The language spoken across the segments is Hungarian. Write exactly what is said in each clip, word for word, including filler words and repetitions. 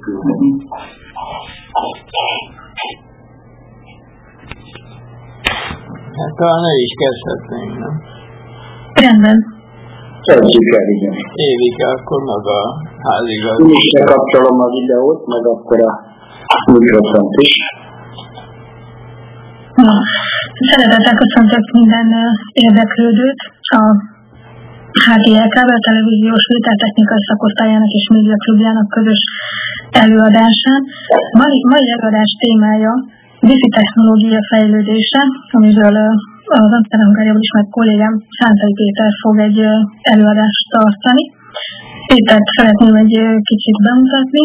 küldeni. Hát talán el is kezdhetnénk, nem? Rendben. Kezdjük el, igen. Évike, akkor maga a házigazda. Én is lekapcsolom a videót, meg akkor a mikrofont is. Na, szeretettel köszöntök minden érdeklődőt a há té el ká, a Televíziós Filtertechnikai Szakosztályának és Médiaklubjának közös előadásán. Mai, mai előadás témája Wi-Fi technológia fejlődése, amiről az Amsterdam Hungáriából ismert kollégám Sántai Péter fog egy előadást tartani. Pétert szeretném egy kicsit bemutatni.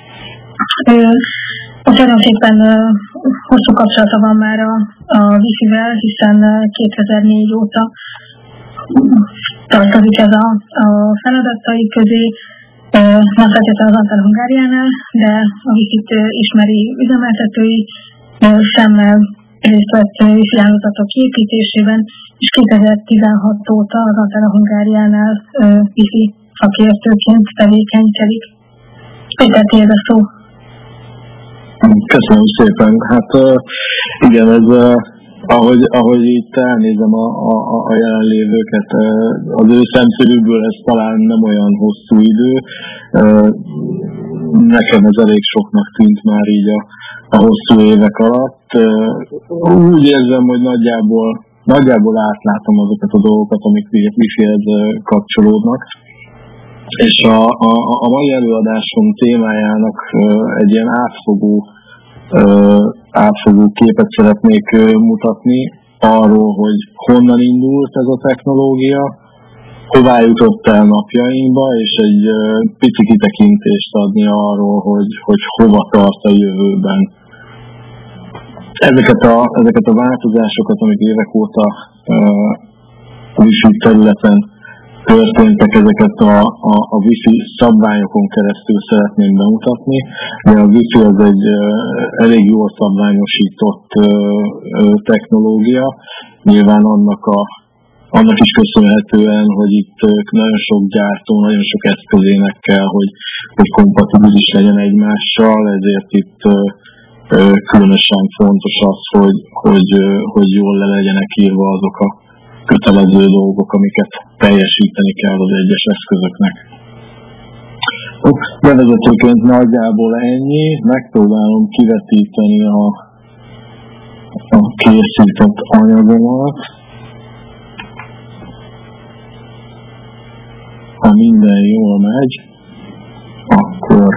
Tulajdonképpen hosszú kapcsolata van már a, a Wi-Fi-vel, hiszen kétezer-négy óta tartozik ez a, a feladatai közé, nem feltétlenül az Amsterdam Hungáriánál, de a Wi-Fi-t ismeri üzemeltetői szemmel részt vett Wi-Fi hálózatok kiépítésében, és kétezer-tizenhat óta az Amsterdam Hungáriánál Wi-Fi szakértőként tevékenykedik. Péter, tiéd a szó. Köszönöm szépen. Hát igen, ez ahogy, ahogy itt elnézem a, a, a jelenlévőket, az ő szemszögükből ez talán nem olyan hosszú idő. Nekem ez elég soknak tűnt már így a, a hosszú évek alatt. Úgy érzem, hogy nagyjából, nagyjából átlátom azokat a dolgokat, amik Wi-Fi-hez kapcsolódnak. És a, a, a mai előadásom témájának egy ilyen átfogó, átfogó képet szeretnék mutatni arról, hogy honnan indult ez a technológia, hová jutott el napjainkba, és egy pici kitekintést adni arról, hogy, hogy hova tart a jövőben. Ezeket a, ezeket a változásokat, amik évek óta a Wi-Fi területen történtek, ezeket a, a, a Wi-Fi szabványokon keresztül szeretném bemutatni, de a Wi-Fi az egy uh, elég jól szabványosított uh, uh, technológia, nyilván annak, a, annak is köszönhetően, hogy itt uh, nagyon sok gyártó, nagyon sok eszközének kell, hogy, hogy kompatibilis legyen egymással, ezért itt uh, uh, különösen fontos az, hogy, hogy, uh, hogy jól le legyenek írva azok a kötelező dolgok, amiket teljesíteni kell az egyes eszközöknek. Bevezetőként nagyjából ennyi, megpróbálom kivetíteni a, a készített anyagomat. Ha minden jól megy, akkor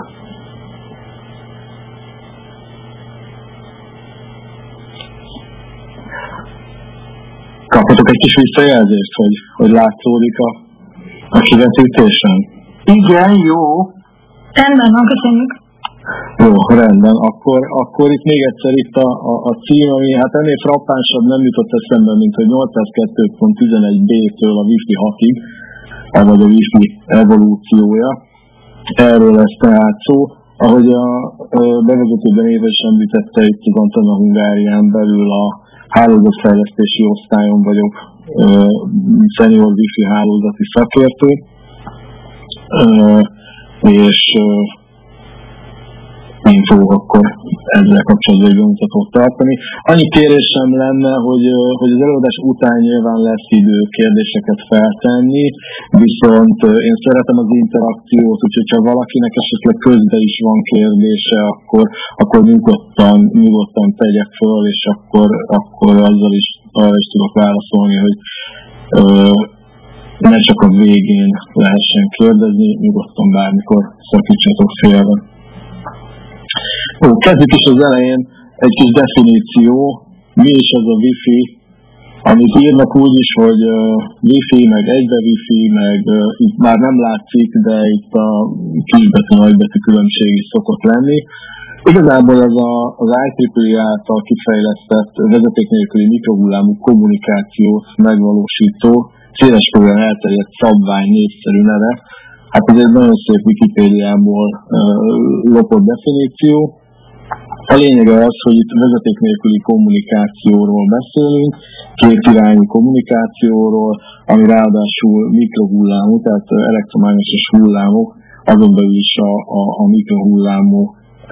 kaphatok egy kis visszajelzést, hogy, hogy látszódik a, a kivetítésen? Igen, jó. Rendben van, köszönjük. Jó, rendben. Akkor, akkor itt még egyszer itt a, a, a cím, ami hát ennél frappánsabb nem jutott eszembe, mint hogy nyolcszázkettő pont tizenegy bé-től a Wi-Fi hatig, vagy a Wi-Fi evolúciója. Erről lesz tehát szó. Ahogy a, a bevezetőben éves említette, itt az Amsterdam Hungárián belül a hálózatfejlesztési osztályon vagyok, senior Wi-Fi hálózati szakértő, és én fogok akkor ezzel kapcsolatban egy bemutatót tartani. Annyi kérésem lenne, hogy, hogy az előadás után nyilván lesz idő kérdéseket feltenni, viszont én szeretem az interakciót, úgyhogy ha valakinek esetleg közben is van kérdése, akkor, akkor nyugodtan, nyugodtan tegyek föl, és akkor, akkor azzal is, arra is tudok válaszolni, hogy ö, ne csak a végén lehessen kérdezni, nyugodtan bármikor szakítsatok félre. Ó, kezdjük is az elején egy kis definíció, mi is ez a Wi-Fi, amit írnak úgy is, hogy uh, Wi-Fi, meg egybe Wi-Fi, meg uh, itt már nem látszik, de itt a kisbetű, nagybetű különbség is szokott lenni. Igazából ez a, az i triple e által kifejlesztett vezeték nélküli mikrohullámú kommunikációt megvalósító, széleskörűen elterjedt szabvány népszerű neve. Hát ez egy nagyon szép Wikipédiából uh, lopott definíció. A lényege az, hogy itt vezeték nélküli kommunikációról beszélünk, kétirányú kommunikációról, ami ráadásul mikrohullámú, tehát elektromágneses hullámok azon belül is a, a, a mikrohullámú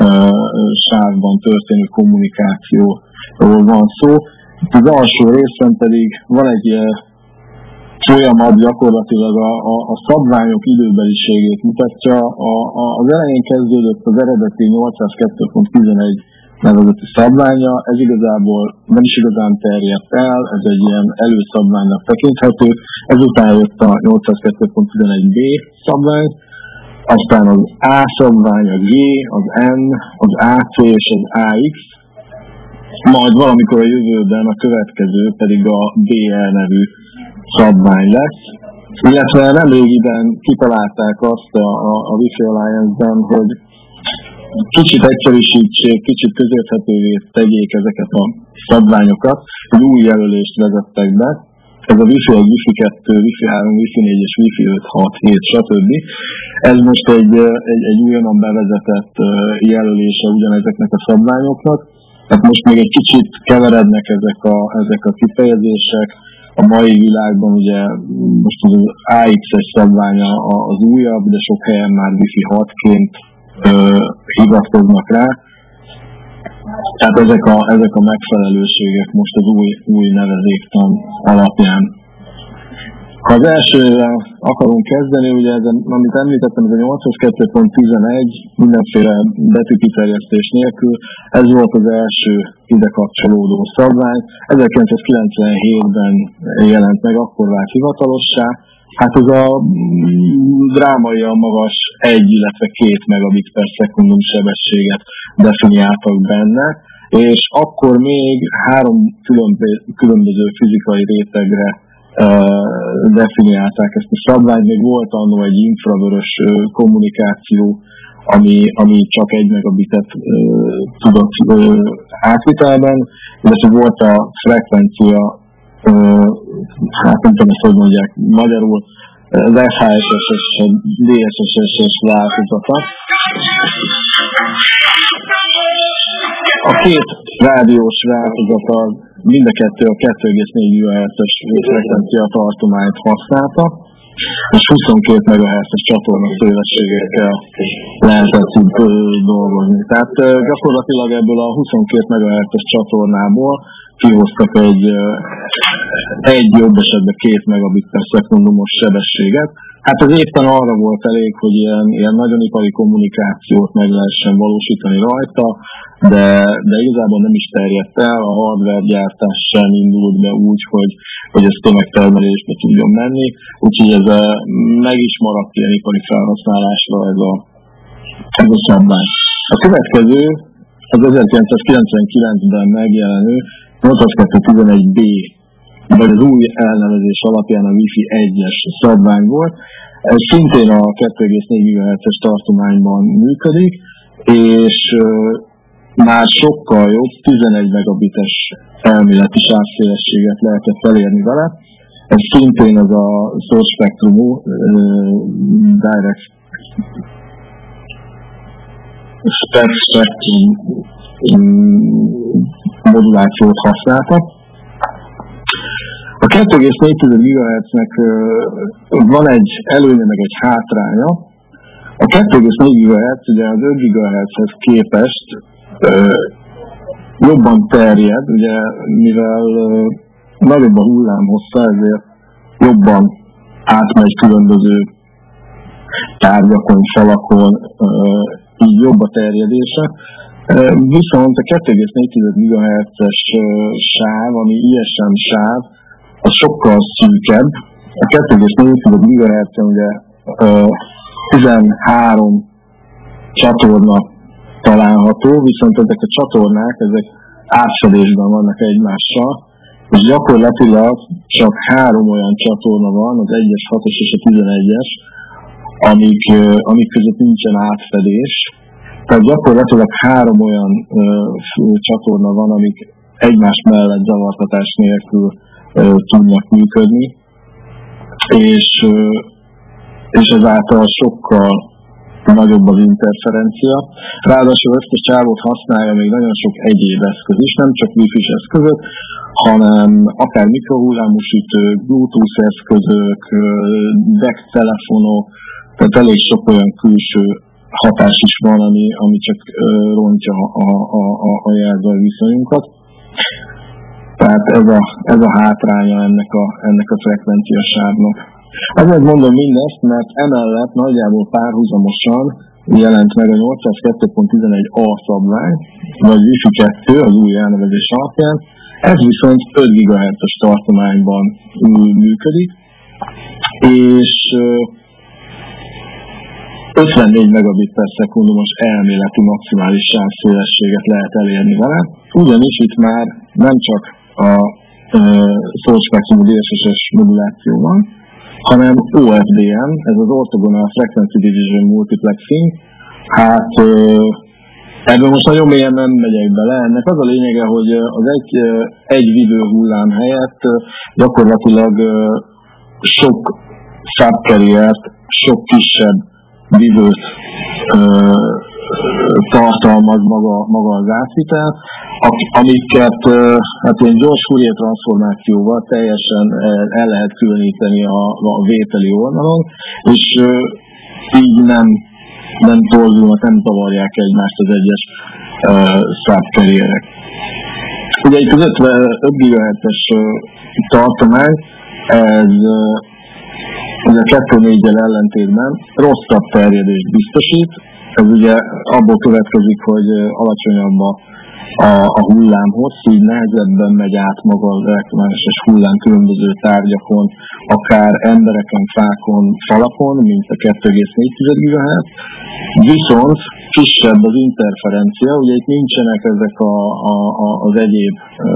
sávban történő kommunikációról van szó. Az alsó részen pedig van egy folyamat, gyakorlatilag a, a, a szabványok időbeliségét mutatja. A, a, az elején kezdődött az eredeti nyolcszázkettő pont tizenegy nevezeti szabványa, ez igazából nem is igazán terjedt el, ez egy ilyen előszabványnak tekinthető, ezután jött a nyolcszázkettő pont tizenegy b szabvány, aztán az A szabvány, a G, az N, az á cé és az á iksz, majd valamikor a jövőben a következő pedig a bé el nevű szabvány lesz, illetve nemrégiben kitalálták azt a, a, a Wi-Fi Alliance-ben, hogy kicsit egyszerűsítsék, kicsit közérthetővé tegyék ezeket a szabványokat, hogy új jelölést vezettek be. Ez a Wi-Fi egy, Wi-Fi kettő, Wi-Fi három, Wi-Fi négy és Wi-Fi öt, hat, hét, stb. Ez most egy, egy, egy újonnan bevezetett jelölése ugyanezeknek a szabványoknak. Tehát most még egy kicsit keverednek ezek a, ezek a kifejezések. A mai világban ugye most az á iksz-es szabványa az újabb, de sok helyen már Wi-Fi hatként hivatkoznak rá. Tehát ezek a, ezek a megfelelőségek most az új, új nevezéktan alapján. Ha az elsőre akarunk kezdeni, ugye ezen, amit említettem, ez a nyolcszázkettő pont tizenegy mindenféle betűkiterjesztés nélkül, ez volt az első ide kapcsolódó szabvány. ezerkilencszázkilencvenhétben jelent meg, akkor vált hivatalossá. Hát ez a drámaian magas egy, illetve két megabit per szekundum sebességet definiáltak benne, és akkor még három különböző fizikai rétegre definiálták ezt a szabványt. Még volt annó egy infravörös kommunikáció, ami, ami csak egy megabitet tudott átvitelben, illetve volt a frekvencia, hát nem tudom, ezt hogy mondják magyarul, az ef há es es-es, dé es es es-es változata. A két rádiós változata mind a kettő a kettő egész négy gigahertzes frekvencia tartományt használta, és huszonkét megahertzes csatorna szélességekkel lehetett dolgozni. Tehát gyakorlatilag ebből a huszonkét megahertzes csatornából kihoztak egy, egy jobb esetben két megabit per szekundumos sebességet. Hát ez éppen arra volt elég, hogy ilyen, ilyen nagyon ipari kommunikációt meg lehessen valósítani rajta, de, de igazából nem is terjedt el, a hardware gyártás sem indult be úgy, hogy, hogy ez tömegtermelésbe tudjon menni, úgyhogy ez a, meg is maradt ilyen ipari felhasználásra ez a, ez a szabvány. A következő az ezerkilencszázkilencvenkilencben megjelenő nyolcszázkettő pont tizenegy b, vagy az új elnevezés alapján a Wi-Fi egyes szabvány volt. Ez szintén a kettő egész négy gigahertzes tartományban működik, és már sokkal jobb, tizenegy megabites elméleti sávszélességet lehetett elérni vele. Ez szintén az a source spektrumú direct spektrum modulációt használta. A kettő egész négy gigahertznek van egy előnye, meg egy hátránya. A kettő egész négy gigahertz ugye az öt gigahertzhez képest jobban terjed, ugye mivel nagyobb a hullámhossza, ezért jobban átmegy különböző tárgyakon, falakon, így jobb a terjedése. Viszont a kettő egész négy gigahertzes sáv, ami i es em sáv, az sokkal szűkebb. A kettő egész négy gigahertzen ugye tizenhárom csatorna található, viszont ezek a csatornák, ezek átfedésben vannak egymással, és gyakorlatilag csak három olyan csatorna van, az egyes, hatos és a tizenegyes, amik, amik között nincsen átfedés. Tehát gyakorlatilag három olyan uh, csatorna van, amik egymás mellett zavartatás nélkül uh, tudnak működni, és, uh, és ezáltal sokkal nagyobb az interferencia. Ráadásul ezt a sávot használja még nagyon sok egyéb eszköz is, nem csak Wi-Fi-s eszközök, hanem akár mikrohullámú sütők, Bluetooth eszközök, D E C telefonok, Tehát elég sok olyan külső hatás is van, ami, ami csak rontja a, a, a, a jelzaj viszonyunkat. Tehát ez a, ez a hátránya ennek a, ennek a frekvenciasávnak. Azért mondom mindezt, mert emellett nagyjából párhuzamosan jelent meg a nyolcszázkettő pont tizenegy a szabvány, vagy Wi-Fi kettő az új elnevezés alapján. Ez viszont öt gigahertzes tartományban működik, és ötvennégy megabit per szekundumos elméleti maximális sávszélességet lehet elérni vele, ugyanis itt már nem csak a e, szólspektrumú dé es es-es moduláció van, hanem o ef dé em, ez az Orthogonal Frequency Division Multiplexing. Hát e, ebben most nagyon mélyen nem megyek bele. Ennek az a lényege, hogy az egy, egy videó hullám helyett gyakorlatilag sok subcarriert, sok kisebb videót tartalmaz maga, maga az átvitel, amiket hát ilyen gyors Fourier transformációval teljesen el lehet különíteni a, a vételi oldalon, és így nem, nem torzulnak, nem zavarják egymást az egyes uh, subcarrierek. Ugye itt az öt gigahertzes tartomány, ez ez a kettő négyel ellentétben rosszabb terjedést biztosít. Ez ugye abból következik, hogy alacsonyabb a, a, a hullámhossz, így nehezebben megy át maga az elektromágneses hullám különböző tárgyakon, akár embereken, fákon, falakon, mint a kettő egész négy gigahertz. Viszont kisebb az interferencia, ugye itt nincsenek ezek a, a, a, az egyéb ö,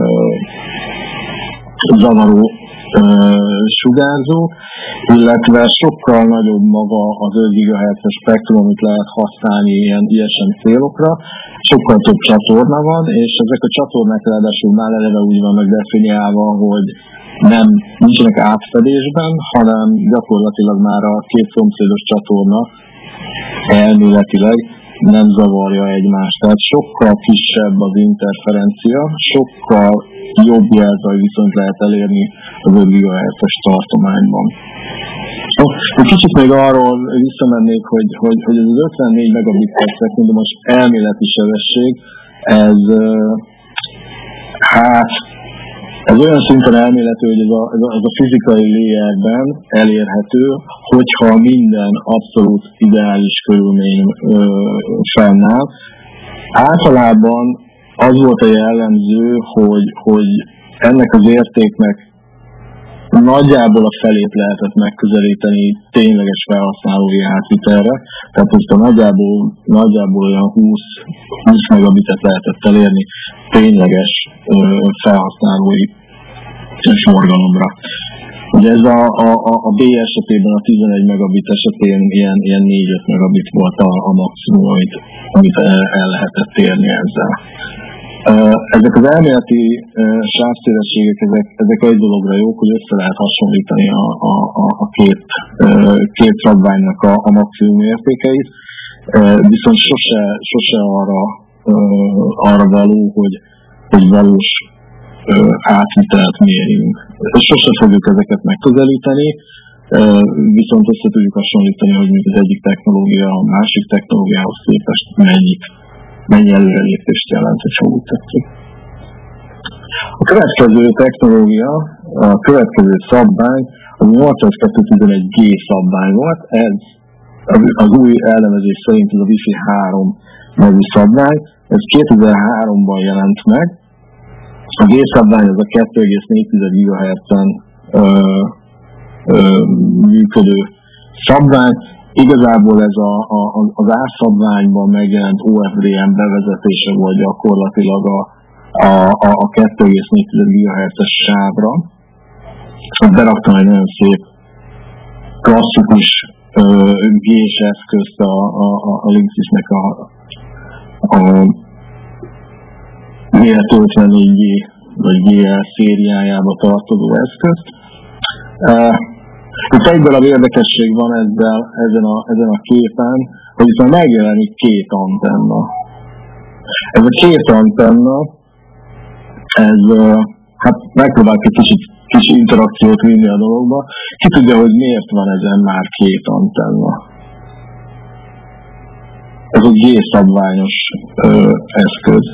zavaró sugárzó, illetve sokkal nagyobb maga az öt gigahertzes spektrum, amit lehet használni ilyen ilyesen célokra. Sokkal több csatorna van, és ezek a csatornák ráadásul már eleve úgy vannak definiálva, hogy nem nincsenek átfedésben, hanem gyakorlatilag már a két szomszédos csatorna elméletileg nem zavarja egymást. Tehát sokkal kisebb az interferencia, sokkal jobb jelzaj viszont lehet elérni az öt gigahertzes tartományban. Egy kicsit még arról visszamennék, hogy, hogy, hogy ez az ötvennégy megabit per szekundumos elméleti sebesség, ez hát ez olyan szinten elméletű, hogy ez a, ez a, ez a fizikai layerben elérhető, hogyha minden abszolút ideális körülmény ö, fennáll. Általában az volt a jellemző, hogy, hogy ennek az értéknek nagyjából a felét lehetett megközelíteni tényleges felhasználói átvitelre, tehát ezt a nagyjából, nagyjából olyan húsz megabitet lehetett elérni tényleges ö, felhasználói forgalomra. Ugye ez a, a, a B esetében a tizenegy megabit esetén ilyen, ilyen négy-öt megabit volt a, a maximum, amit, amit el, el lehetett érni ezzel. Ezek az elméleti sávszélességek, ezek, ezek egy dologra jók, hogy össze lehet hasonlítani a, a, a két, két szabványnak a, a maximum értékeit, viszont sose, sose arra, arra való, hogy, hogy valós átvitelt mérjünk. Sose fogjuk ezeket megközelíteni, viszont össze tudjuk hasonlítani, hogy az egyik technológia a másik technológiához képest mennyit mennyi előrelépést jelent, hogy úgy tetszik. A következő technológia, a következő szabvány, az nyolcszázkettő tizenegy G szabvány volt, ez az új elnevezés szerint ez a Wi-Fi három nevű szabvány, ez kétezer-háromban jelent meg. A G szabvány az a kettő egész négy gigahertzen működő szabvány. Igazából ez a, a, az A-szabványban megjelent o ef dé em bevezetése volt gyakorlatilag a, a, a kettő egész négy gigahertzes sávra. Beraktam egy nagyon szép klasszikus G-s eszközt a, a, a Linksys-nek a, a G ötvennégy G vagy G L szériájába tartozó eszközt. Itt egyből a érdekesség van ezzel, ezen, a, ezen a képen, hogy itt már megjelenik két antenna. Ez a két antenna, ez hát megpróbálok egy kicsit kis interakciót vinni a dologba. Ki tudja, hogy miért van ezen már két antenna? ez egy G-szabványos ö, eszköz.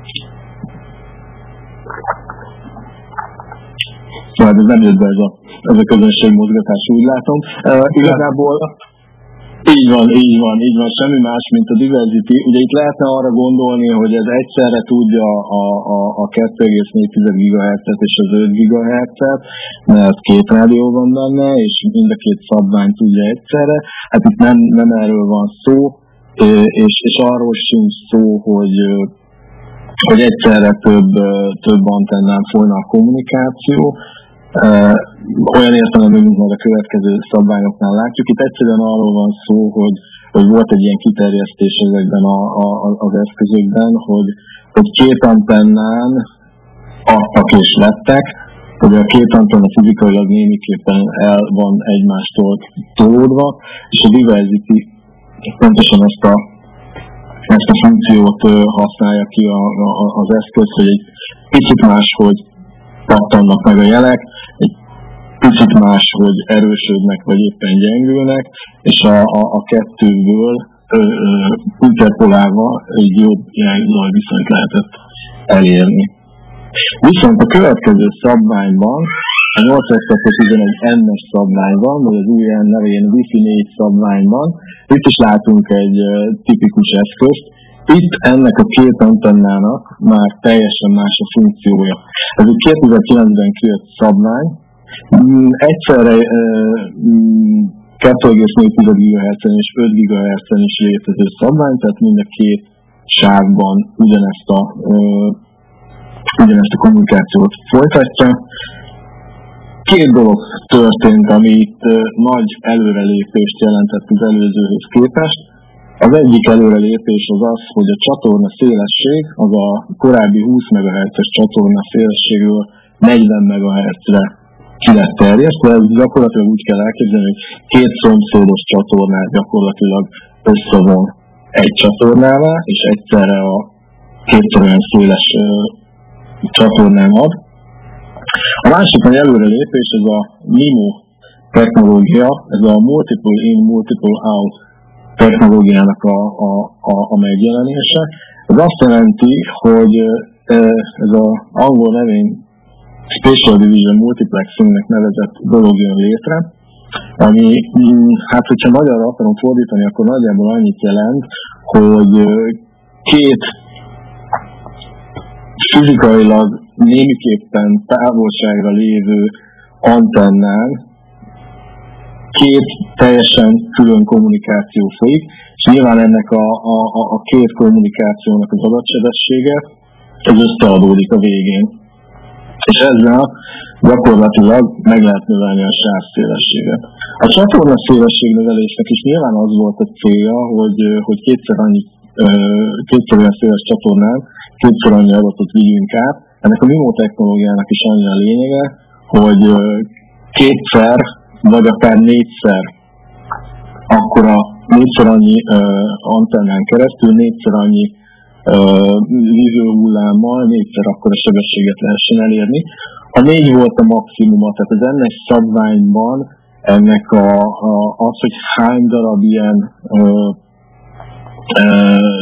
Szóval ez nem jött be ez a, ez a közönségmozgatás, úgy látom. Uh, igazából így van, így van, így van, semmi más, mint a diversity. Ugye itt lehetne arra gondolni, hogy ez egyszerre tudja a, a, a kettő egész négy gigahertzet és az öt gigahertzet, mert két rádió van benne, és mind a két szabvány tudja egyszerre. Hát itt nem, nem erről van szó, és, és arról sincs szó, hogy, hogy egyszerre több, több antennán folyna a kommunikáció. Olyan értelemben, mint majd a következő szabványoknál látjuk. Itt egyszerűen arról van szó, hogy, hogy volt egy ilyen kiterjesztés ezekben a, a, az eszközökben, hogy, hogy két antennán adtak és lettek, hogy a két antenna fizikailag némiképpen el van egymástól tolódva, és a diversity pontosan ezt a, ezt a funkciót használja ki a, a, az eszköz, hogy egy picit máshogy pattannak meg a jelek, egy picit más, hogy erősödnek, vagy éppen gyengülnek, és a, a, a kettőből ö, ö, interpolálva egy jobb irányzaj viszonyt lehetett elérni. Viszont a következő szabványban, a nyolcszáztizenegy N-es szabványban, vagy az új N nevén Wi-Fi négy szabványban, itt is látunk egy uh, tipikus eszközt. Itt ennek a két antennának már teljesen más a funkciója. Ez egy kétezer-kilencben kijött szabvány, egyszerre kettő egész négy gigahertzen és öt gigahertzen is létező szabvány, tehát mind a két sávban ugyanezt a, ugyanezt a kommunikációt folytatja. Két dolog történt, ami itt nagy előrelépést jelentett az előzőhöz képest. Az egyik előrelépés az az, hogy a csatorna szélesség, az a korábbi húsz megahertzes csatorna szélességről negyven megahertzre ki lett terjesztve. Ez gyakorlatilag úgy kell elképzelni, hogy két szomszédos csatornát gyakorlatilag összevon egy csatornává, és egyszerre a kétszer olyan széles uh, csatornán ad. A másik nagy előrelépés, ez a MIMO technológia, ez a Multiple In, Multiple Out technológiának a, a, a, a megjelenése. Ez azt jelenti, hogy ez az angol nevén Spatial Division Multiplexingnek nevezett dolog jön létre, ami, hát hogyha magyarra akarom fordítani, akkor nagyjából annyit jelent, hogy két fizikailag némiképpen távolságra lévő antennán két teljesen külön kommunikáció folyik, és nyilván ennek a, a, a két kommunikációnak az adatsebessége ez összeadódik a végén. És ezzel gyakorlatilag meg lehet növelni a sáv szélességet. A csatorna szélesség növelésnek is nyilván az volt a célja, hogy, hogy kétszer annyi, kétszer olyan széles csatornán kétszer annyi adatot vigyünk át. Ennek a MIMO technológiának is annyi a lényege, hogy kétszer vagy akár négyszer akkora, négyszer annyi uh, antennán keresztül, négyszer annyi uh, vízőhullámmal, négyszer akkora sebességet lehessen elérni. A négy volt a maximuma, tehát az ennek szabványban ennek a, a, az, hogy hány darab ilyen uh, uh,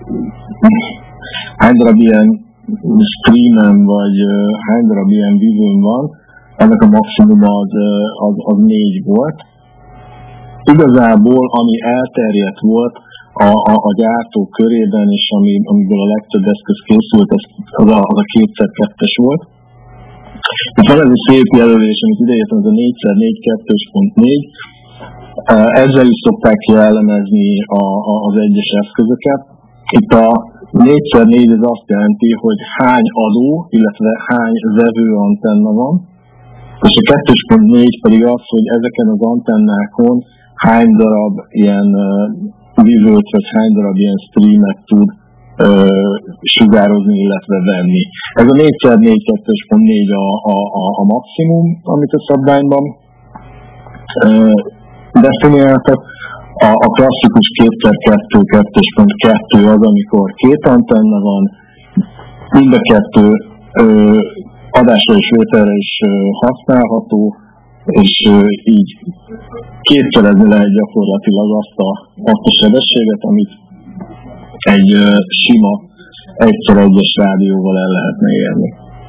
hány darab ilyen streamen, vagy uh, hány darab ilyen vízőn van, ennek a maximuma az, az, az négy volt. Igazából, ami elterjedt volt a, a, a gyártó körében, és ami, amiből a legtöbb eszköz készült, az, az a, az a kétszer kettes volt. Itt van ez a szép jelölés, amit ideértem, ez a négyszer négy kettő pont négy. Ezzel is szokták jellemezni a, a, az egyes eszközöket. Itt a négyszer négy az azt jelenti, hogy hány adó, illetve hány vevő antenna van, és a kettő pont négy pedig az, hogy ezeken az antennákon hány darab ilyen uh, vizőt, vagy hány darab ilyen streamet tud uh, sugározni, illetve venni. Ez a négyszer négy kettő pont négy a, a, a, a maximum, amit a szabványban uh, definiáltak. A, a klasszikus kétszer kettő kettő pont kettő az, amikor két antenna van, mind a kettő uh, adásra és vételre is használható, és így kétszerezni lehet gyakorlatilag azt a, azt a sebességet, amit egy uh, sima egyszer egyes rádióval el lehetne érni.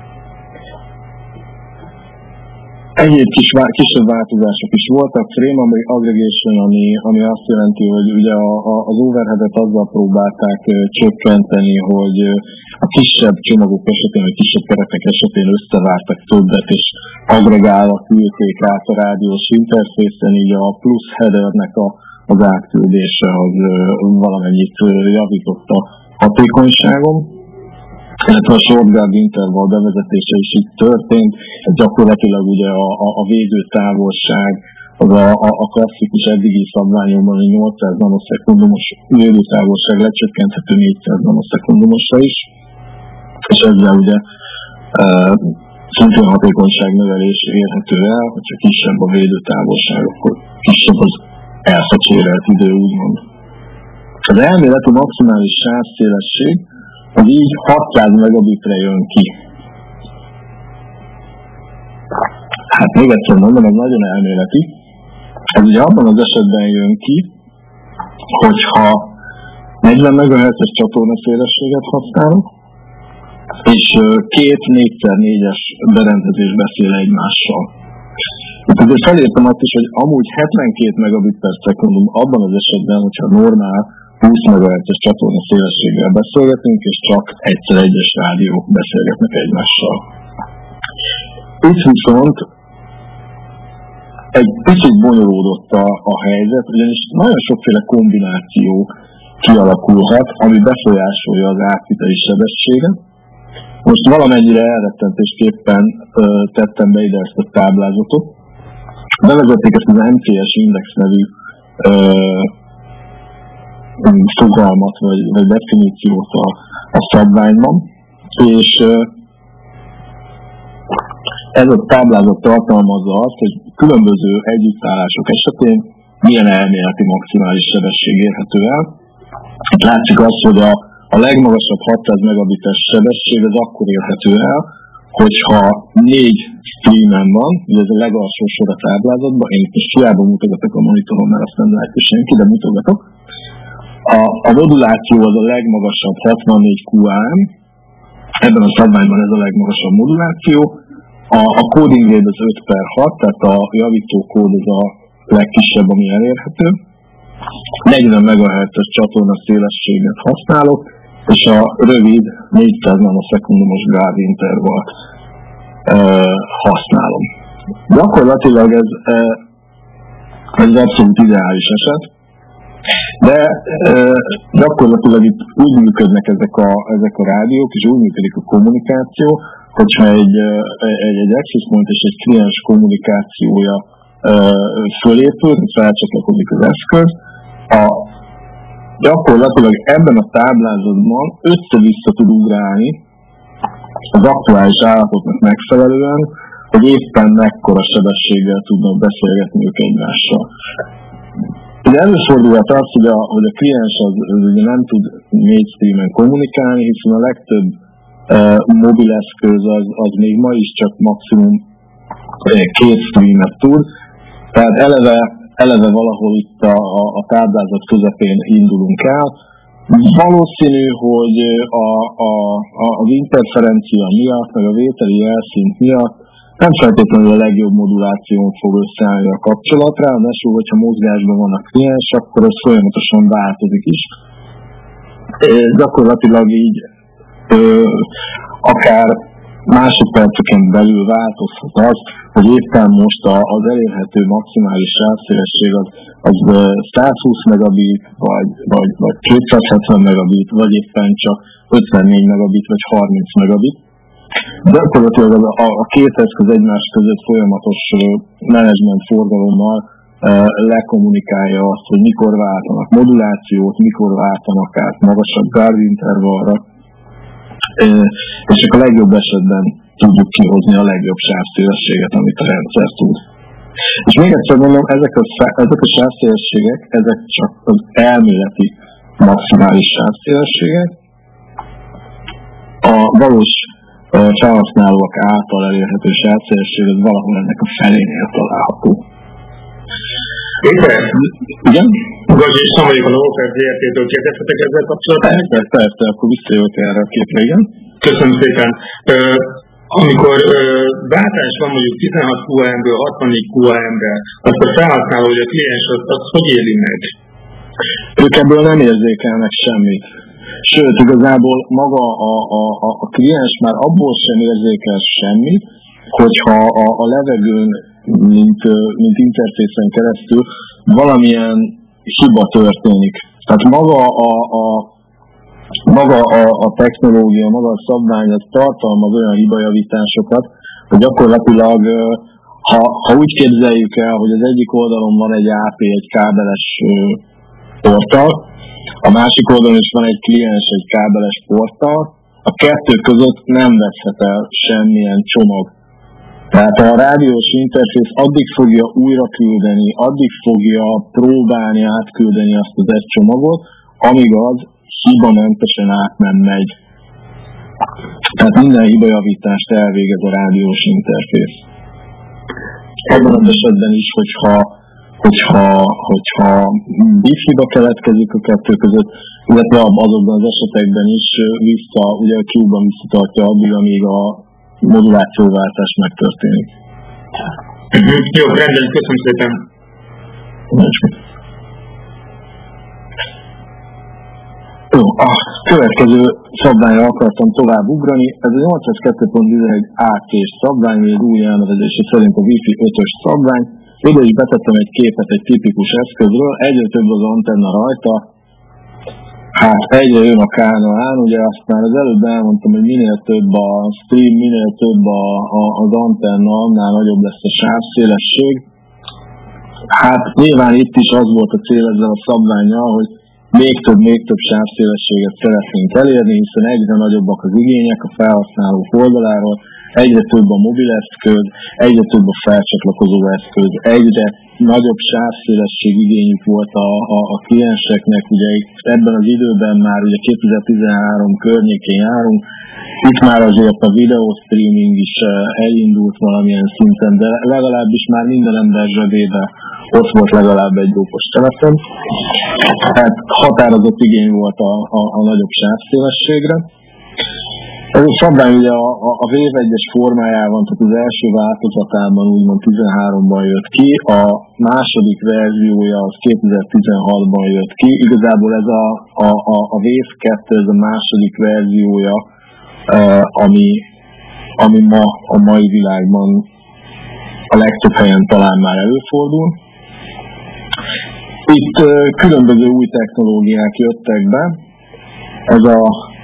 Egyéb kis, kisebb változások is voltak. Frame aggregation, ami, ami azt jelenti, hogy ugye a, a, az overheadet azzal próbálták uh, csökkenteni, hogy uh, a kisebb csomagok esetén, vagy kisebb keretek esetén összevártak többet, és agregálva küldték át a rádiós interfészen, így a plusz headernek a, az átküldése az uh, valamennyit uh, javított a hatékonyságon. Illetve a short guard interval bevezetése is itt történt. Gyakorlatilag ugye a, a, a védőtávolság, az a, a, a klasszikus eddigi szabványokban a nyolcszáz nanoszekundumos védőtávolság lecsökkenthető négyszáz nanoszekundumosra is, és ezzel ugye e, szintén hatékonyság növelés érhető el, hogyha kisebb a védőtávolság, akkor kisebb az elfecsérelt idő, úgymond. Az elméleti maximális sávszélesség az így hatszáz megabitre jön ki. Hát még egyszer mondom, ez nagyon elméleti. Ez ugye abban az esetben jön ki, hogyha negyven megahertzes csatorna szélességet használunk, és két négy szer négyes berendezés beszél egymással. Itt azért felírtam azt is, hogy amúgy hetvenkét megabit per szekundum abban az esetben, hogyha normál húsz megahertzes csatorna szélességgel beszélgetünk, és csak egyszer egyes rádiók beszélgetnek egymással. Itt viszont egy picit bonyolódott a, a helyzet, ugyanis nagyon sokféle kombináció kialakulhat, ami befolyásolja az átviteli sebességet. Most valamennyire elrettentésképpen ö, tettem be ide ezt a táblázatot. Bevezették ezt az em cé es index nevű ö, fogalmat, vagy, vagy definíciót a, a szabványban, és ez a táblázat tartalmazza azt, hogy különböző együttállások esetén milyen elméleti maximális sebesség érhető el. Itt látszik azt, hogy a, a legmagasabb hatszáz megabites sebesség az akkor érhető el, hogyha négy streamen van, ugye ez a legalsó sor a táblázatban, én itt most hiába mutogatok a monitoron, mert azt nem látja senki, de mutogatok. A, a moduláció az a legmagasabb hatvannégy kú á em, ebben a szabványban ez a legmagasabb moduláció, a, a coding rate az öt per hat, tehát a javító kód az a legkisebb, ami elérhető, negyven megahertzes csatorna szélességet használok, és a rövid négyszáz nanoszekundumos guard intervallt e, használom. Gyakorlatilag ez, e, ez abszolút ideális eset, de e, gyakorlatilag itt úgy működnek ezek a, ezek a rádiók, és úgy működik a kommunikáció, hogyha egy, egy, egy access point és egy kliens kommunikációja e, fölépül, felcsatlakozik az eszköz, a, gyakorlatilag ebben a táblázatban össze-vissza tud ugrálni az aktuális állapotnak megfelelően, hogy éppen mekkora sebességgel tudnak beszélgetni ők egymással. Ugye előfordulhat az, hogy a, hogy a kliens az, az ugye nem tud négy streamen kommunikálni, hiszen a legtöbb e, mobileszköz az, az még ma is csak maximum e, két streamet tud. Tehát eleve, eleve valahol itt a, a, a táblázat közepén indulunk el. Valószínű, hogy a, a, a, az interferencia miatt, meg a vételi jelszint miatt nem feltétlenül a legjobb moduláción fog összeállni a kapcsolat, ráadásul, hogyha mozgásban van a kliens, akkor ez folyamatosan változik is. É, gyakorlatilag így ö, akár másodperceken belül változhat az, hogy éppen most a, az elérhető maximális sávszélesség az, az százhúsz megabit, vagy, vagy, vagy kétszázhetven megabit, vagy éppen csak ötvennégy megabit, vagy harminc megabit. Gyakorlatilag a, a, a két eszköz egymás között folyamatos menedzsment forgalommal e, lekommunikálja azt, hogy mikor váltanak modulációt, mikor váltanak át magasabb guard intervallra, e, és csak a legjobb esetben tudjuk kihozni a legjobb sávszélességet, amit a rendszer tud. És még egyszer mondom, ezek a, ezek a sávszélességek, ezek csak az elméleti maximális sávszélességek. A valós felhasználók által elérhető sávszélesség az valahol ennek a felénél található. Péter? Igen? Gazsi és Samarik a Novofer zé er té-től kérdeztetek ezzel kapcsolatban? Persze, persze, akkor visszajövök erre a képre, igen. Köszönöm szépen. Uh, amikor uh, váltás van mondjuk tizenhat kú á em-ből hatvannégy kú á em-re, azt a felhasználó, hogy a kliens azt, azt hogy éli meg? Ők ebből nem érzékelnek semmit. Sőt, igazából maga a, a, a, a kliens már abból sem érzékel semmit, hogyha a, a levegőn, mint, mint interfészen keresztül valamilyen hiba történik. Tehát maga a, a, maga a, a technológia, maga a szabvány az tartalmaz olyan hibajavításokat, hogy gyakorlatilag, ha, ha úgy képzeljük el, hogy az egyik oldalon van egy á pé, egy kábeles porttal, a másik oldalon is van egy kliens, egy kábeles porttal, a kettő között nem veszhet el semmilyen csomag. Tehát a rádiós interfész addig fogja újra küldeni, addig fogja próbálni átküldeni azt az egy csomagot, amíg az hibamentesen át nem megy. Tehát minden hibajavítást elvégez a rádiós interfész. Ebben az esetben is, hogyha, hogyha, hogyha bit-hiba keletkezik a kettő között, illetve azokban az esetekben is vissza, ugye a Q-ban visszatartja addig, amíg a modulációváltás megtörténik. Jó, rendben, köszönöm szépen. Jó, a következő szabványra akartam tovább ugrani. Ez a nyolcszázkettő pont tizenegy á té-s szabvány, vagy új elnevezése szerint a Wi-Fi ötös szabvány. Ide is betettem egy képet egy tipikus eszközről, egyre több az antenna rajta. Hát egyre jön a kánoán, ugye azt már az előbb elmondtam, hogy minél több a stream, minél több a, a, az antenna, annál nagyobb lesz a sávszélesség. Hát nyilván itt is az volt a cél ezzel a szabvánnyal, hogy még több, még több sávszélességet szeretnénk elérni, hiszen egyre nagyobbak az igények a felhasználók oldaláról, egyre több a mobileszköz, egyre több a felcsatlakozó eszköz, egyre nagyobb sávszélesség igényük volt a, a, a klienseknek, ugye ebben az időben már ugye kétezer-tizenhárom környékén járunk, itt már azért a videó streaming is elindult valamilyen szinten, de legalábbis már minden ember zsebében ott volt legalább egy okos telefon. Tehát határozott igény volt a, a, a nagyobb sávszélességre. Ez a szabvány ugye a, a, a Wave egyes formájában, tehát az első változatában úgymond tizenháromban jött ki, a második verziója az kétezer-tizenhatban jött ki. Igazából ez a, a, a, a Wave kettő, ez a második verziója, uh, ami, ami ma a mai világban a legtöbb helyen talán már előfordul. Itt uh, különböző új technológiák jöttek be. Ez a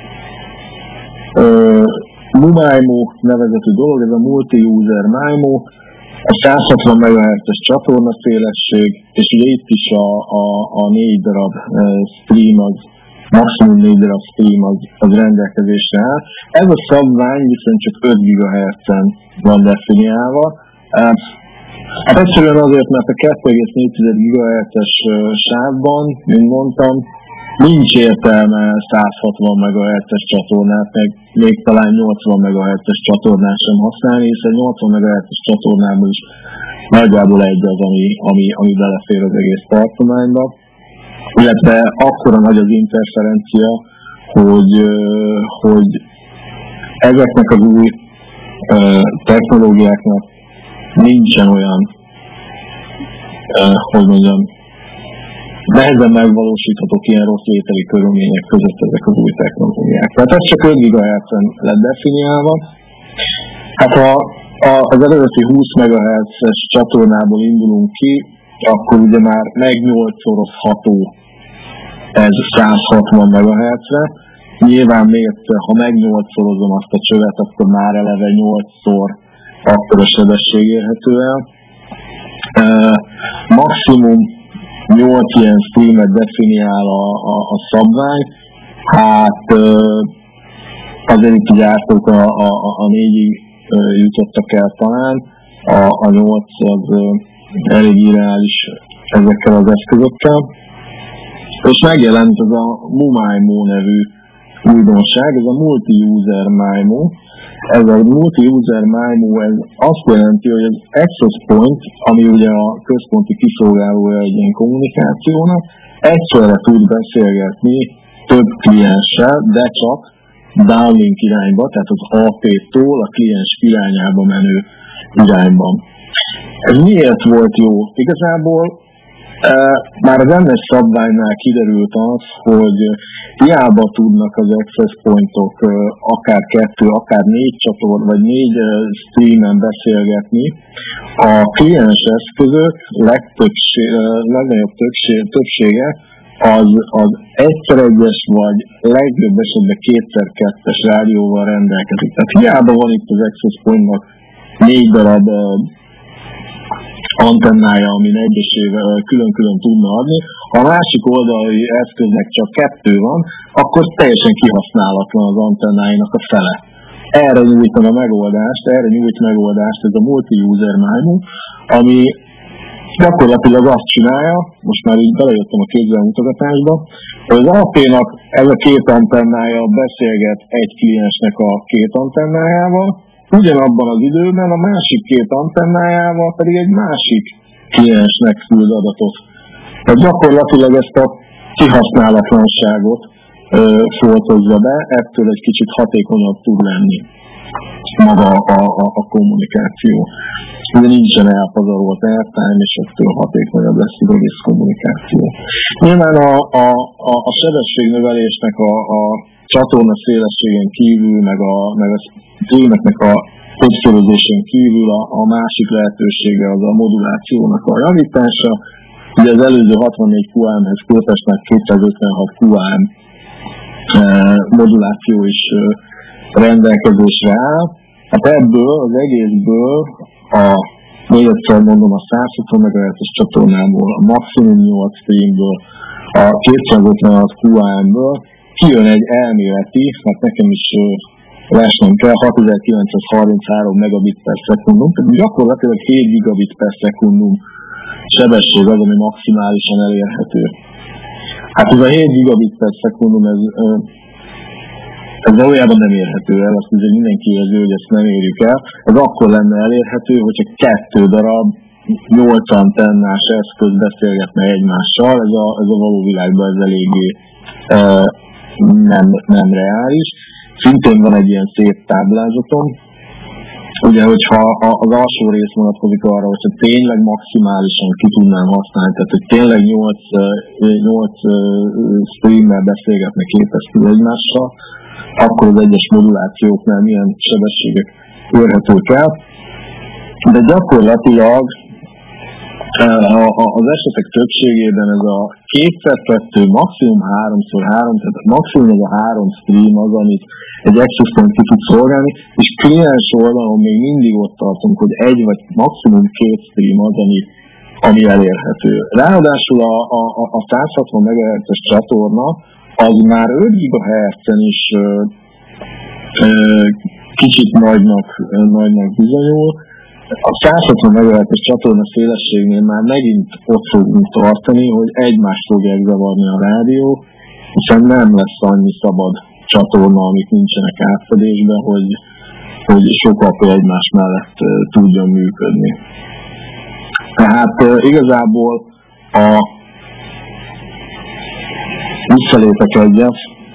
uh, MuMaIMO nevezetű dolog, ez a Multi-User MIMO, a száz hatvan megahertzes csatorna szélesség, és ugye itt is a, a, a négy darab uh, stream, az maximum négy darab stream az, az rendelkezésre áll. Ez a szabvány viszont csak öt gigahertzen van definiálva. Uh, Hát egyszerűen azért, mert a kettő egész négy gigahertzes sávban, mint mondtam, nincs értelme száz hatvan megahertzes csatornát, meg még talán nyolcvan megahertzes csatornát sem használni, hiszen nyolcvan megahertzes csatornában is nagyjából egy az, ami, ami, ami belefér az egész tartományba. Illetve akkora nagy az interferencia, hogy, hogy ezeknek az új technológiáknak nincsen olyan, uh, hogy mondjam, nehezen megvalósíthatók ilyen rossz lételi körülmények között ezek az új technológiák. Tehát ez csak öt gigahertzen lett definiálva. Hát ha a, az eredeti húsz megahertzes csatornából indulunk ki, akkor ugye már megnyolcszorozható ez száz hatvan megahertzre. Nyilván még egyszer, ha megnyolcszorozom azt a csövet, akkor már eleve nyolcszor akkor a sebesség érhető el. Uh, maximum nyolc ilyen streamet definiál a, a, a szabvány. Hát uh, azért itt gyártók a, a, a négyig uh, jutottak el talán. A, a nyolc az uh, elég irreális ezekkel az eszközökkel. És megjelent ez a MuMaIMO nevű újdonság, ez a Multi-User MIMO. Ez a multi-user MIMO, ez azt jelenti, hogy az access point, ami ugye a központi kiszolgálója egy ilyen kommunikációnak, egyszerre tud beszélgetni több klienssel, de csak downlink irányba, tehát az á pé-tól a kliens irányába menő irányban. Ez miért volt jó? Igazából e, már az em es szabványnál kiderült az, hogy hiába tudnak az access pointok e, akár kettő, akár négy csator, vagy négy e, streamen beszélgetni, a kliens eszközök legtöbbség, e, legnagyobb többség, többsége az, az egyszer egyes, vagy legjobb esetben kétszer kettes rádióval rendelkezik. Tehát hiába van itt az access pointnak négy darab e, antennája, amin egyesével külön-külön tudna adni, ha a másik oldali eszköznek csak kettő van, akkor teljesen kihasználatlan az antennáinak a fele. Erre nyújtana megoldást, erre nyújt megoldást ez a multi-user MIMO, ami gyakorlatilag azt csinálja, most már így belejöttem a kézzelmutogatásba, hogy az á pé-nak ez a két antennája beszélget egy kliensnek a két antennájával, ugyanabban az időben a másik két antennájával pedig egy másik kliensnek küld adatot. Tehát gyakorlatilag ezt a kihasználatlanságot ö, foltozza be, ettől egy kicsit hatékonyabb tud lenni maga a, a, a kommunikáció. Ugye nincsen elpazarolt airtime, és ettől hatékonyabb lesz az egész kommunikáció. Nyilván a, a, a, a sebességnövelésnek a, a csatorna szélességen kívül, meg a, meg a streameknek a többszörözésen kívül a, a másik lehetősége az a modulációnak a javítása. Ugye az előző hatvannégy kú á em-hez képest már kétszázötvenhat kú á em e, moduláció is e, rendelkezésre áll. Hát ebből az egészből a, még egyszer mondom, a százhatvan megahertzes csatornából, a maximum nyolc streamből, a kétszázötvenhat kú á em-ből kijön egy elméleti, hát nekem is lesnem kell, hatezer-kilencszázharminchárom megabit per szekundum, tehát gyakorlatilag hét gigabit per szekundum sebesség az, ami maximálisan elérhető. Hát ez a hét gigabit per szekundum, ez, ez valójában nem érhető el, azt azért mindenki érzi, hogy ezt nem érjük el. Ez akkor lenne elérhető, hogyha kettő darab nyolc antennás eszköz beszélgetne egymással, ez a, ez a való világban ez eléggé e, nem, nem reális. Szintén van egy ilyen szép táblázatom, ugye, hogyha az alsó rész vonatkozik arra, hogyha tényleg maximálisan ki tudnám használni, tehát hogy tényleg nyolc streammel beszélgetnek két eszköz egymással, akkor az egyes modulációknál milyen sebességek érhetők el. De gyakorlatilag az esetek többségében ez a kétszer kettő, maximum háromszor három, tehát maximum ez a három stream az, amit egy access point ki tud szolgálni, és kliens oldalon még mindig ott tartunk, hogy egy vagy maximum két stream az, ami, ami elérhető. Ráadásul a, a, a százhatvan megahertzes csatorna az már öt gigahertzen is ö, ö, kicsit nagynak, nagynak bizonyul. A százhatvan megahertzes csatorna szélességnél már megint ott fogunk tartani, hogy egymást fogják zavarni a rádió, hiszen nem lesz annyi szabad csatorna, amik nincsenek átfedésben, hogy, hogy sokkal egymás mellett uh, tudjon működni. Tehát uh, igazából a visszalépek egyet,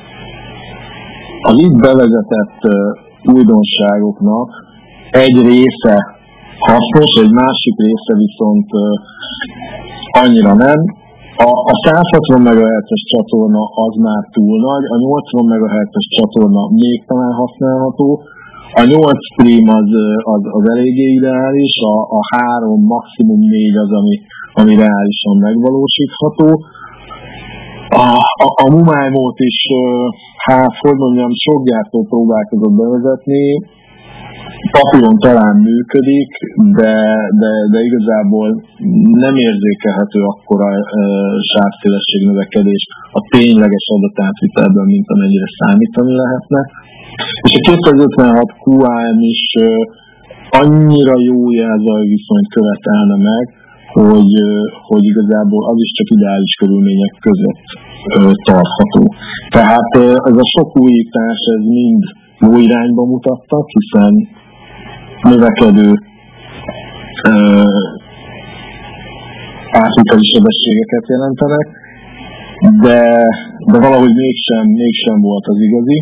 az itt bevezetett uh, újdonságoknak egy része hasznos, egy másik része viszont uh, annyira nem. A, a százhatvan megahertzes csatorna az már túl nagy, a nyolcvan megahertzes csatorna még talán használható, a nyolc stream az, az, az eléggé ideális, a, a három, maximum négy az, ami, ami reálisan megvalósítható. A, a, a MUMIMO-t is, hát hogy mondjam, sok gyártó próbálkozott bevezetni, papíron talán működik, de, de, de igazából nem érzékelhető akkora e, sávszélesség növekedés a tényleges adatátvitelben, mint amennyire számítani lehetne. És a kétszázötvenhat kú á em is e, annyira jó jelzaj viszonyt követelne meg, hogy, e, hogy igazából az is csak ideális körülmények között tartható. Tehát ez a sok újítás, ez mind jó irányba mutattak, hiszen növekedő átviteli sebességeket jelentenek, de, de valahogy mégsem, mégsem volt az igazi.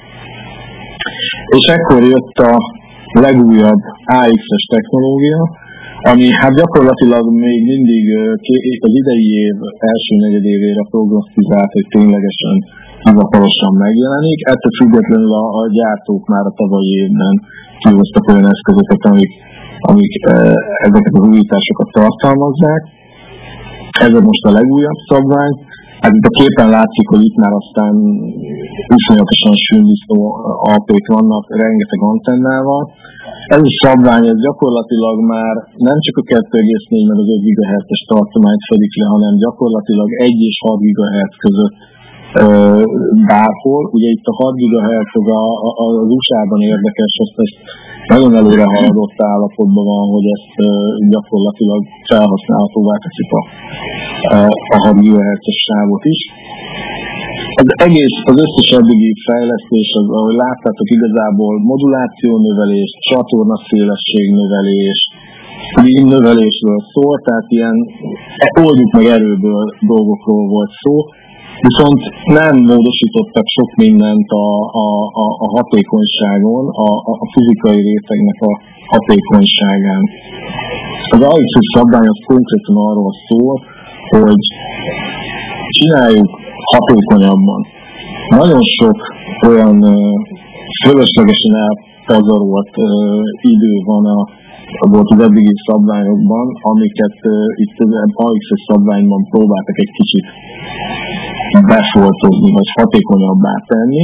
És ekkor jött a legújabb á iksz-es technológia, ami hát gyakorlatilag még mindig az idei év első negyedévére prognosztizált, hogy ténylegesen hivatalosan megjelenik. Ettől függetlenül a, a gyártók már a tavalyi évben kihoztak olyan eszközöket, amik, amik e, ezeket az újításokat tartalmazzák. Ez most a legújabb szabvány. Hát itt a képen látszik, hogy itt már aztán iszonyatosan sűnvisztó alpék vannak, rengeteg antennával. Ez a szabvány, ez gyakorlatilag már nem csak a kettő egész négy meg az öt gigahertzes tartományt fedik le, hanem gyakorlatilag egy és hat gigahertz között ö, bárhol. Ugye itt a hat gigahertz az, a, a, az u es á-ban érdekes, azt ezt nagyon előre haladott állapotban van, hogy ezt ö, gyakorlatilag felhasználhatóvá teszik a, a hat gigahertzes sávot is. Az egész, az összes eddigi fejlesztés, az, ahogy láttátok, igazából moduláció növelés, csatorna szélesség növelés, növelésről szól, tehát ilyen oldjuk meg erőből dolgokról volt szó, viszont nem módosítottak sok mindent a, a, a, a hatékonyságon, a, a fizikai rétegnek a hatékonyságán. Az á iksz-es szabvány az konkrétan arról szól, hogy csináljuk hatékonyabban. Nagyon sok olyan uh, fölöslegesen elpazarolt uh, idő van a, volt az eddigi szabványokban, amiket uh, itt az á iksz-es szabványban próbáltak egy kicsit befoltozni, vagy hatékonyabbá tenni.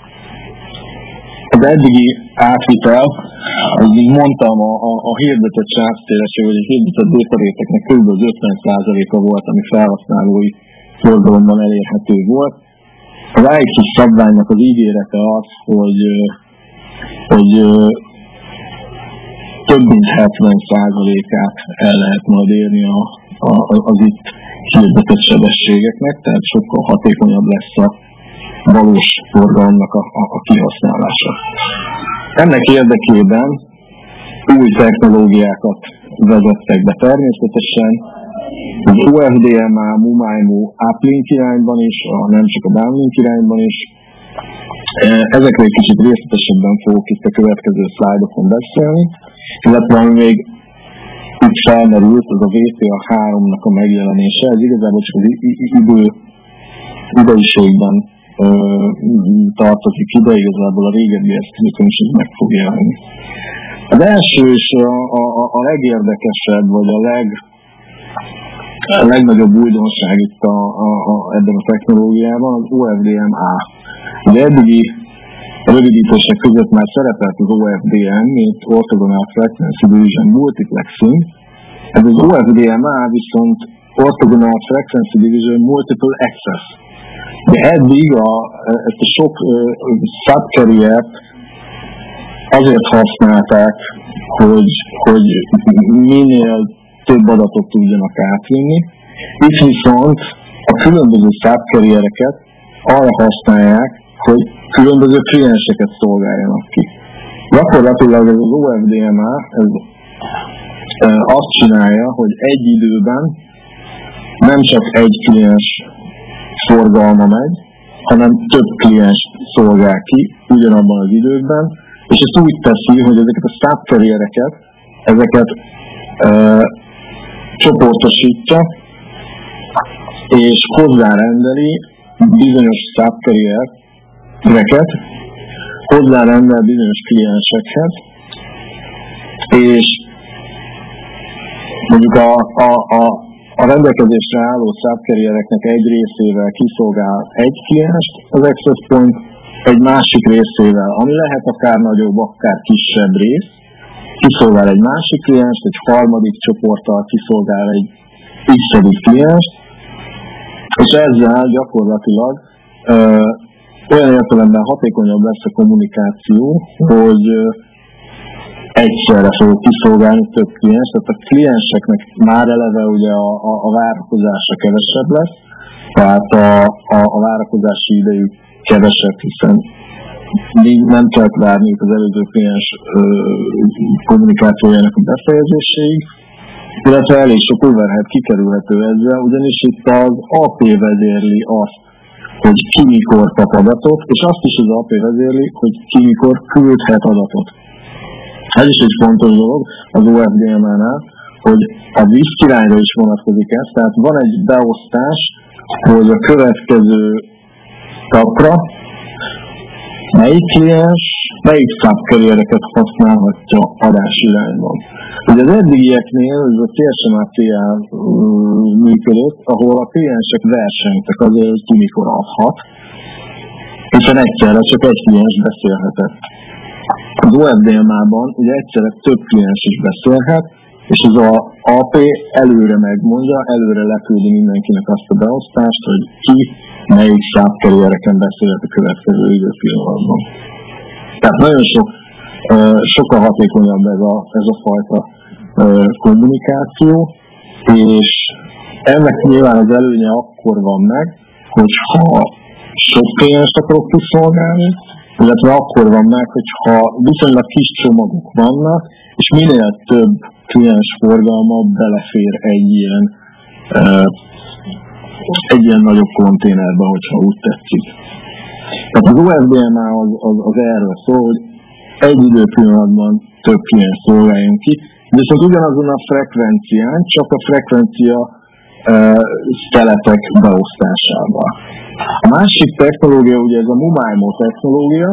Az eddigi átvitel, ahogy így mondtam, a, a, a hirdetett sávszélesség, vagy a hirdetett dataréteknek kb. ötven százaléka volt, ami felhasználói forgalomban elérhető volt. Az á iksz-es szabványnak az ígérete az, hogy, hogy több mint hetven százalékát el lehet majd érni a, a, az itt hirdetett sebességeknek, tehát sokkal hatékonyabb lesz a valós forgalomnak a, a, a kihasználása. Ennek érdekében új technológiákat vezettek be természetesen, az o ef dé em á, MU-MIMO uplink irányban is, a, nem csak a downlink irányban is. Ezekről egy kicsit részletesebben fogok itt a következő szlájdokon beszélni, illetve ami még itt felmerült, az a vé té á háromnak a megjelenése. Ez igazából csak az idő, ideiségben ö, tartozik ide, igazából a régebbi eszközökön is ez meg fog jelenni. Az első és a, a, a legérdekesebb, vagy a leg A legnagyobb újdonság itt a, a, a, ebben a technológiában az o ef dé em á. Ugye eddigi rövidítések között már szerepelt az o ef dé em, mint Orthogonal Frequency Division Multiplexing. Ez az o ef dé em á viszont Orthogonal Frequency Division Multiple Access. De eddig a, ezt a sok uh, subcarrier-t azért használták, hogy, hogy minél több adatot tudjanak átvinni. Itt viszont a különböző subcarriereket arra használják, hogy különböző klienseket szolgáljanak ki. Gyakorlatilag ez az o ef dé em á ez, e, azt csinálja, hogy egy időben nem csak egy kliens forgalma megy, hanem több kliens szolgál ki ugyanabban az időben, és ezt úgy teszi, hogy ezeket a subcarriereket, ezeket e, csoportosítja, és hozzárendeli bizonyos subcarriereket, hozzárendel bizonyos kliensekhez, és mondjuk a, a, a, a rendelkezésre álló subcarriereknek egy részével kiszolgál egy klienst az access point, egy másik részével, ami lehet akár nagyobb, akár kisebb rész, kiszolgál egy másik klienst, egy harmadik csoporttal kiszolgál egy x-edik klienst, és ezzel gyakorlatilag ö, olyan értelemben hatékonyabb lesz a kommunikáció, hogy ö, egyszerre fogok kiszolgálni több klienst, tehát a klienseknek már eleve ugye a, a, a várakozása kevesebb lesz, Tehát a, a, a várakozási idejük kevesebb, hiszen még nem kell várniuk az előző kliens kommunikációjának a befejezéséig, illetve elég sok overhead kikerülhető ezzel, ugyanis itt az á pé vezérli azt, hogy ki mikor kap adatot, és azt is az á pé vezérli, hogy ki mikor küldhet adatot. Ez is egy fontos dolog az o ef dé em á-nál, hogy a vízirányra is vonatkozik ez, tehát van egy beosztás, hogy a következő tapra melyik kliens, melyik subcarriereket használhatja adásirányban. Ugye az eddigieknél ez a té es em á té á működött, ahol a kliensek versenytek azért, hogy ki mikor adhat, hiszen egyszerre csak egy kliens beszélhetett. Az o ef dé em á-ban ugye egyszerre több kliens is beszélhet, és az a á pé előre megmondja, előre leküldi mindenkinek azt a beosztást, hogy ki melyik subcarriereken beszélhet a következő időpillanatban. Tehát nagyon sok, sokkal hatékonyabb ez a, ez a fajta kommunikáció, és ennek nyilván az előnye akkor van meg, hogyha sok klienst akarok kiszolgálni, illetve akkor van meg, hogyha viszonylag kis csomagok vannak, és minél több kliens forgalma belefér egy ilyen, egy ilyen nagyobb konténerbe, hogyha úgy tetszik. Tehát az o ef dé em á az, az, az erről szól, hogy egy időpillanatban több kliens szolgáljon ki, viszont ugyanazon a frekvencián, csak a frekvencia uh, szeletek beosztásával. A másik technológia, ugye ez a MoMaimo technológia,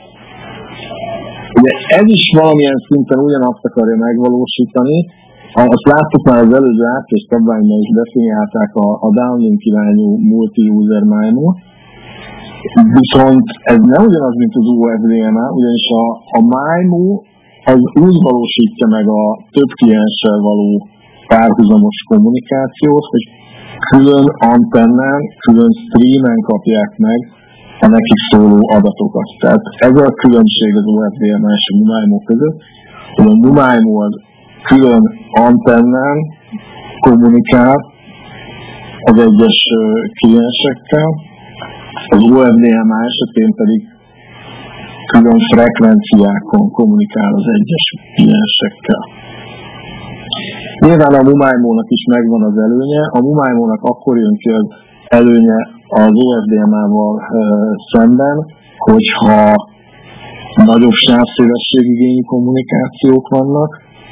ugye ez is valamilyen szinten ugyanazt akarja megvalósítani, azt láttuk már az előző átlés szabványban is definiálták a, a downlink irányú multi-user MIMO, viszont ez nem ugyanaz, mint az o ef dé em á, ugyanis a, a MIMO az úgy valósítja meg a több klienssel való párhuzamos kommunikációt, hogy külön antennán, külön streamen kapják meg a nekik szóló adatokat. Tehát ez a különbség az o ef dé em á és a MoMaimo között, hogy a MoMaimo az külön antennán kommunikál az egyes kliensekkel, az o ef dé em á esetén pedig külön frekvenciákon kommunikál az egyes kliensekkel. Nyilván a MoMaimo-nak is megvan az előnye, a MoMaimo-nak akkor jön ki az előnye az o ef dé em á-val e, szemben, hogyha nagyobb sávszélességigényű kommunikációk vannak,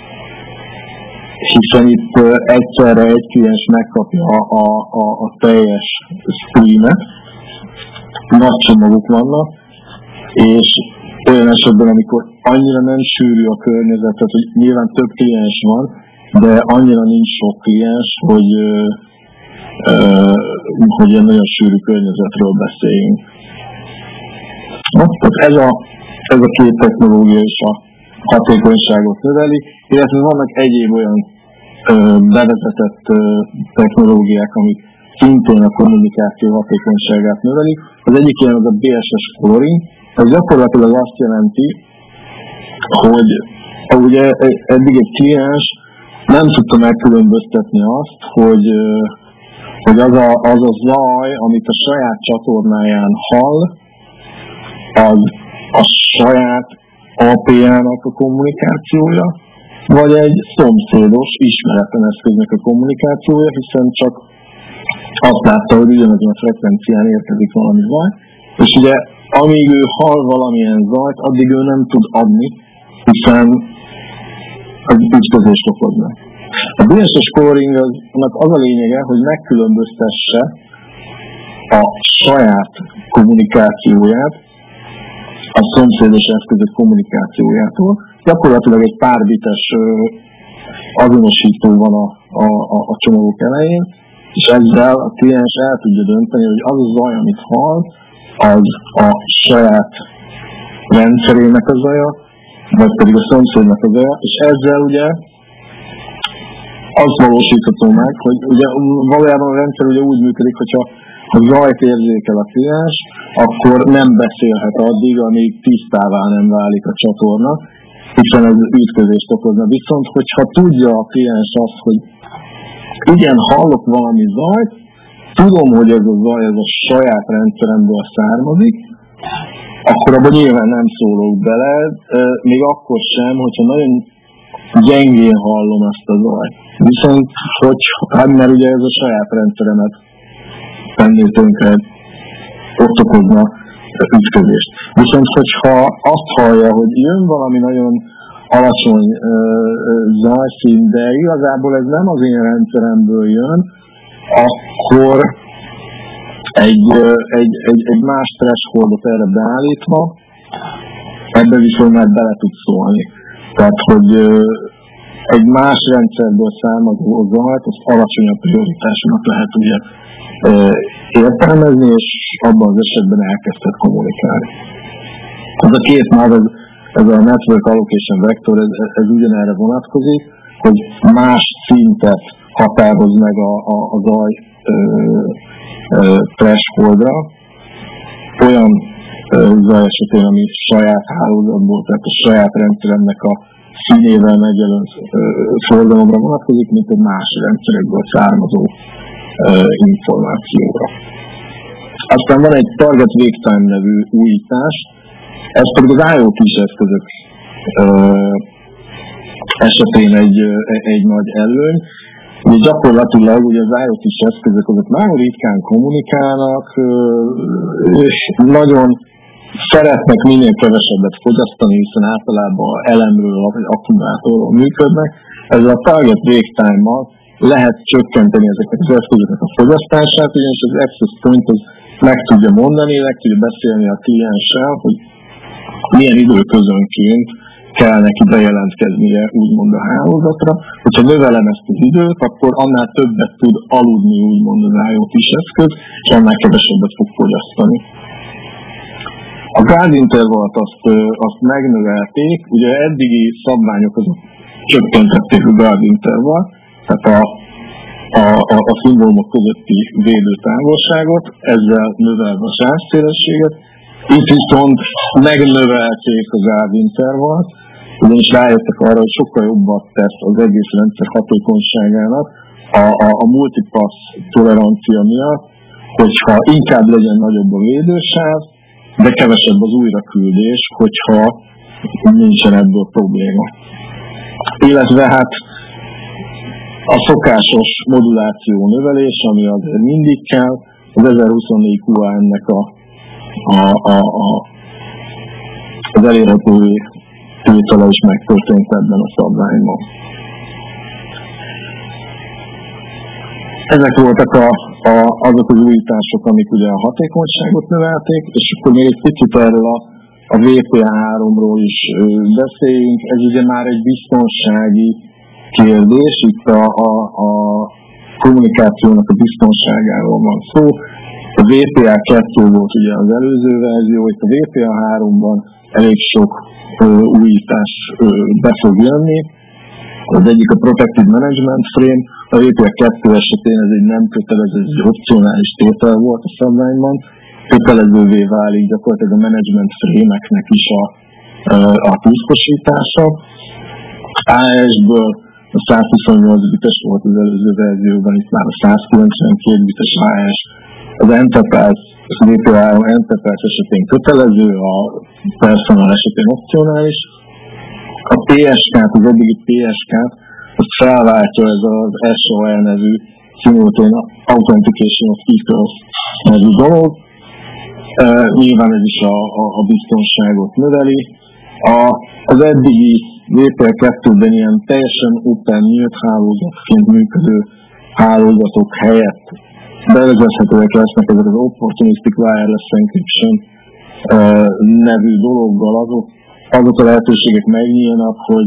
hiszen itt egyszerre egy kliens megkapja a, a, a, a teljes streamet, nagy csomagok vannak, és olyan esetben, amikor annyira nem sűrű a környezet, tehát hogy nyilván több kliens van, de annyira nincs sok kliens, hogy, ö, ö, hogy ilyen nagyon sűrű környezetről beszéljünk. Na, tehát ez a, ez a két technológia is a hatékonyságot növeli, illetve vannak egyéb olyan ö, bevezetett ö, technológiák, amik szintén a kommunikáció hatékonyságát növelik. Az egyik ilyen az a bé es es coloring. Ez gyakorlatilag azt jelenti, hogy ugye eddig egy kliens nem tudta megkülönböztetni azt, hogy, hogy az, a, az a zaj, amit a saját csatornáján hall, az a saját á pé á-nak a kommunikációja, vagy egy szomszédos, ismeretlen eszköznek a kommunikációja, hiszen csak azt látta, hogy ugyanazon a frekvencián érkezik valami zaj, és ugye amíg ő hall valamilyen zajt, addig ő nem tud adni, hiszen az ütközést okozna. A bé es es coloring annak az a lényege, hogy megkülönböztesse a saját kommunikációját a szomszédos eszközök kommunikációjától. Gyakorlatilag egy pár bites azonosító van a, a, a, a csomagok elején, és ezzel a kliens el tudja dönteni, hogy az a zaj, amit hall, az a saját rendszerének a zaja, vagy pedig a szomszédnak a zaja, és ezzel ugye az valósítható meg, hogy ugye valójában a rendszer ugye úgy működik, hogyha ha zajt érzékel a kliens, akkor nem beszélhet addig, amíg tisztává nem válik a csatorna, hiszen ez ütközést okozna. Viszont, hogyha tudja a kliens azt, hogy igen, hallok valami zajt, tudom, hogy ez a zaj, ez a saját rendszeremből származik, akkor abban nyilván nem szólok bele, még akkor sem, hogyha nagyon gyengén hallom ezt a zajt. Viszont, hogy, hát mert ugye ez a saját rendszeremet tenné tönkre, ott okozna ütközést. Viszont, hogyha azt hallja, hogy jön valami nagyon alacsony uh, zajszín, de igazából ez nem az én rendszeremből jön, akkor egy, uh, egy, egy, egy más thresholdot erre beállítva, ebbe viszont már bele tud szólni. Tehát, hogy uh, egy más rendszerből származó zajt, azt alacsonyabb prioritásnak lehet ugye uh, értelmezni, és abban az esetben elkezdett kommunikálni. Ez a két már, ez, ez a Network Allocation Vector, ez, ez ugyanerre vonatkozik, hogy más szintet határoz meg a, a, a zaj ö, ö, thresholdra, olyan ö, zaj esetén, ami saját hálózatból, tehát a saját rendszeremnek a színével megjelölő forgalomra vonatkozik, mint egy más rendszerekből származó ö, információra. Aztán van egy Target Wake Time nevű újítás, ez pedig az IoT-s eszközök ö, esetén egy, egy nagy előny. Ugye gyakorlatilag ugye az IoT-s eszközök azok nagyon ritkán kommunikálnak, ö, és nagyon szeretnek minél kevesebbet fogyasztani, hiszen általában elemről vagy akkumulátorról működnek. Ezzel a Target Wake Time-mal lehet csökkenteni ezeket az eszközöket a fogyasztását, ugyanis az Access Point az meg tudja mondani, meg tudja beszélni a klienssel, hogy milyen időközönként kell neki bejelentkeznie úgymond a hálózatra. Hogyha növelem ezt az időt, akkor annál többet tud aludni úgymond az IoT-s eszköz, és annál kevesebbet fog fogyasztani. A guard intervallt azt, azt megnövelték, ugye eddigi szabványok azok csökkentették a guard intervallt, tehát a, a, a, a szimbólumok közötti védőtávolságot, ezzel növelve a sávszélességet. Itt viszont megnövelték a guard intervallt, ugyanis rájöttek arra, hogy sokkal jobbat tesz az egész rendszer hatékonyságának a, a, a multipass tolerancia miatt, hogyha inkább legyen nagyobb a védősáv, de kevesebb az újraküldés, hogyha nincsen ebből probléma. Illetve hát a szokásos moduláció növelés, ami azért mindig kell, az ezerhuszonnégy Q A M-nek a, a, a, a, az elérhető tétele is megtörtént ebben a szabványban. Ezek voltak a, a, azok az újítások, amik ugye a hatékonyságot növelték, és akkor még egy picit erről a, a V P A háromról is ö, beszéljünk. Ez ugye már egy biztonsági kérdés, itt a, a, a kommunikációnak a biztonságáról van szó. A V P A kettő volt ugye az előző verzió, itt a V P A háromban elég sok ö, újítás ö, be fog jönni. Az egyik a Protected Management Frame, a V P A kettő esetén ez egy nem kötelező, ez egy opcionális tétel volt a szabványban, kötelezővé válik gyakorlatilag a management frame-eknek is a, a tisztosítása. á es-ből a százhuszonnyolc bites volt az előző verzióban, itt már a százkilencvenkét bites á es. Az Enterprise, az V P A három Enterprise esetén kötelező, a Personal esetén opcionális. A P S K-t, az eddigi P S K-t, azt felváltja ez az S O L nevű Simultaneous Authentication of Equals nevű dolog. E, nyilván ez is a, a, a biztonságot növeli. A, az eddigi V P A kettőben ilyen teljesen open, nyílt hálózatként működő hálózatok helyett bevezethetőek lesznek ezek az Opportunistic Wireless Encryption e, nevű dologgal, azok, azok a lehetőségek megnyílnak, hogy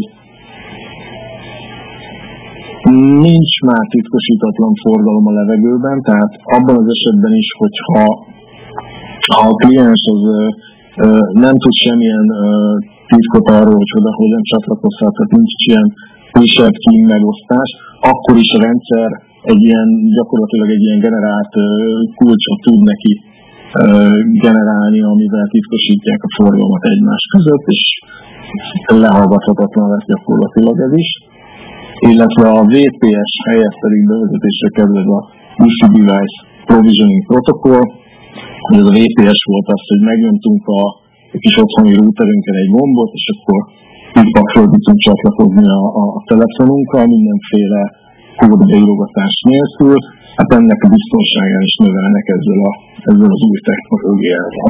nincs már titkosítatlan forgalom a levegőben, tehát abban az esetben is, hogyha ha a kliens az ö, ö, nem tud semmilyen ö, titkot arról, hogy oda hogyan csatlakozhat, tehát nincs ilyen kisebb kím megosztás, akkor is a rendszer egy ilyen, gyakorlatilag egy ilyen generált ö, kulcsot tud neki ö, generálni, amivel titkosítják a forgalmat egymás között, és lehallgathatatlan lesz gyakorlatilag ez is. Illetve a V P S helyett pedig bevezetésre kerül a U S B Device provisioning protokoll, hogy ez a vé pé es volt az, hogy megnyomtunk a kis otthoni routerünkön egy gombot, és akkor pikpakról tudtunk csatlakozni a, a, a telefonunkkal, mindenféle kódbeírogatás nélkül. Hát ennek a biztonságán is növelnek ezzel, a, ezzel az új technológiával.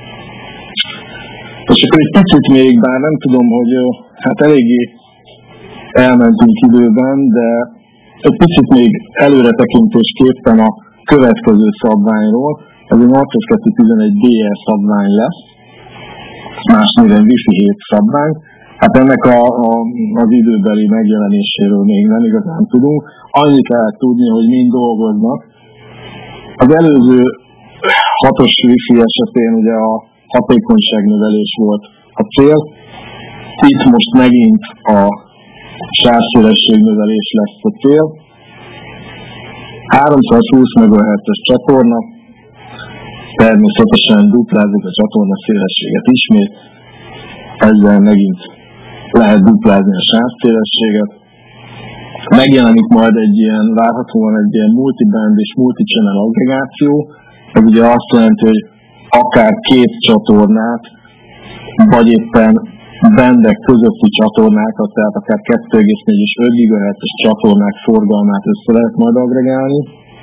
És akkor egy picit még, bár nem tudom, hogy hát eléggé elmentünk időben, de egy picit még előretekintésképpen a következő szabványról. Ez egy nyolcszázkettő.tizenegy bé e szabvány lesz, más néven Wi-Fi hét szabvány. Hát ennek a, a, az időbeli megjelenéséről még nem igazán tudunk. Annyit lehet tudni, hogy mind dolgoznak. Az előző hatos Wi-Fi esetén ugye a hatékonyságnövelés volt a cél. Itt most megint a sávszélességnövelés lesz a cél. háromszázhúsz megahertzes csatorna, természetesen duplázik a csatorna szélességet ismét, ezzel megint lehet duplázni a sávszélességet. Megjelenik majd egy ilyen, várhatóan egy ilyen multiband és multichannel aggregáció. Ez ugye azt jelenti, hogy akár két csatornát, vagy éppen bandek közötti csatornákat, tehát akár kettő egész négy és öt gigahertzes csatornák forgalmát össze lehet majd aggregálni.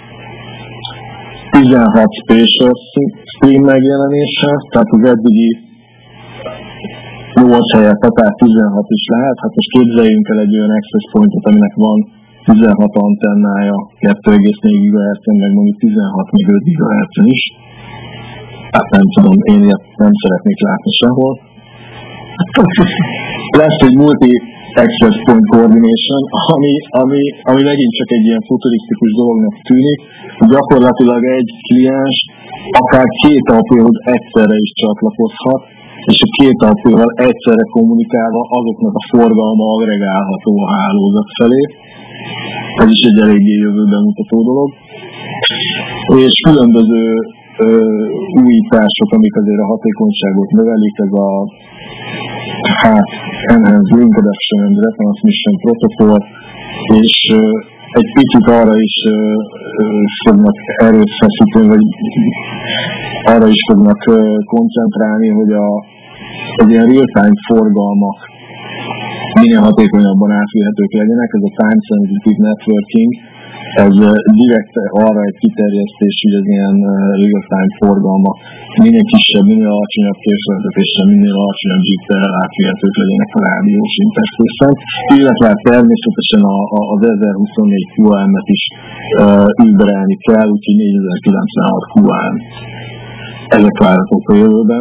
tizenhat spatial stream megjelenése, tehát az eddigi nyolc helyett akár tizenhat is lehet. Hát most képzeljünk el egy olyan access pointot, aminek van tizenhat antennája, kettő egész négy gigahertzen, meg mondjuk tizenhat még öt gigahertzen is. Hát nem tudom, én ilyet nem szeretnék látni sehol. Lesz egy multi-access point coordination, ami, ami, ami megint csak egy ilyen futurisztikus dolognak tűnik. Gyakorlatilag egy kliens akár két á pé-hoz egyszerre is csatlakozhat, és a két á pé-val egyszerre kommunikálva azoknak a forgalma agregálható a hálózat felé. Ez is egy eléggé jövőben mutató dolog. És különböző ö, újítások, amik azért a hatékonyságot növelik, ez a hát, Enhanced Link Adaption and Retransmission Protocol, és ö, egy picit arra is ö, ö, fognak erőt feszíteni, vagy arra is fognak ö, koncentrálni, hogy a, egy ilyen real-time forgalmak minél hatékonyabban átvihetők legyenek. Ez a Time Sensitive Networking, ez direkt arra egy kiterjesztés, hogy az ilyen real-time forgalma minél kisebb, minél alacsonyabb késleltetéssel, minél alacsonyabb zsipterrel átvihetők legyenek a rádiós interfészen, illetve természetesen a, a, az ezerhuszonnégy kú á em-et is uh, überelni kell, úgyhogy négyezer-kilencvenhat kú á em. Ezek várhatók a jövőben.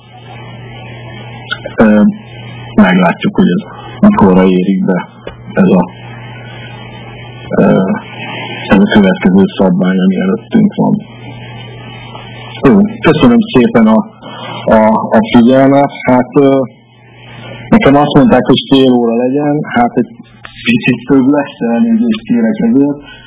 Uh, meglátjuk, hogy ez mikorra érik be ez a uh, ez a következő szabvány, ami előttünk van. Jó, köszönöm szépen a, a, a figyelmet. Hát nekem azt mondták, hogy fél óra legyen, hát egy picit több lesz, elnézést kérek ezért.